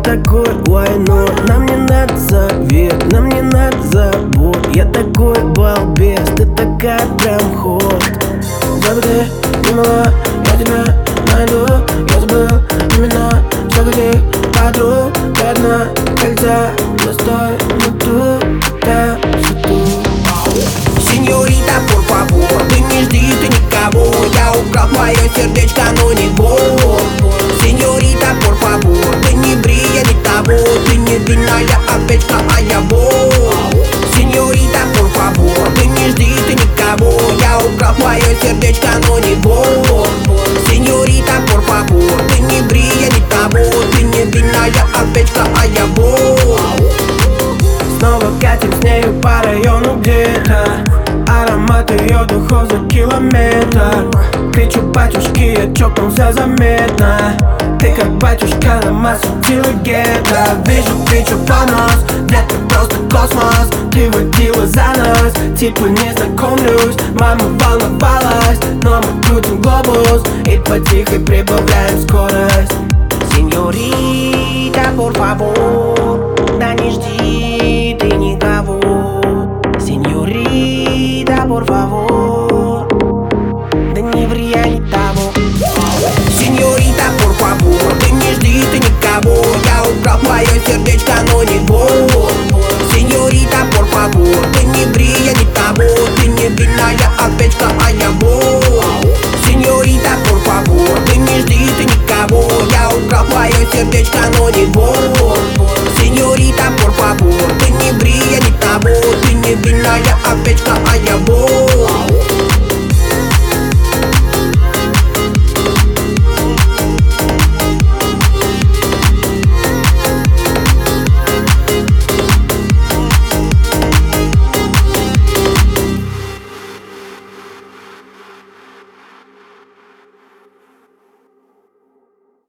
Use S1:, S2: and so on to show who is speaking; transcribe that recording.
S1: такой, why not? Нам не надо завет, нам не надо забот. Я такой балбес, ты такая прям ход. Забыты, не мала, я тебя найду. Я забыл имена, сколько ты подруг. Ты одна, кольца, настой, но тут я суту.
S2: Сеньорита, por favor, ты не жди, ты никого. Я украл твое сердечко, но не вор. Сеньорита, por favor, ты не бри, я не того. Ты не длинная овечка, а я вор. Сеньорита, por favor, ты не жди, ты никого. Я украл твое сердечко, но не вор. Сеньорита, por favor, ты не бри, я не того. Ты не длинная овечка, а я вор.
S1: Снова катим с нею по району где-то. Аромат ее духов за километр. Кричу, батюшки, я чокнулся заметно. Ты как батюшка на массу телегета. Вижу, кричу по нос, где-то просто космос. Ты водила за нос, типа не знакомлюсь. Мама волновалась, но мы крутим глобус и потихо прибавляем скорость.
S2: Сеньорита, por favor, да не жди ты никого. Сеньорита, por favor.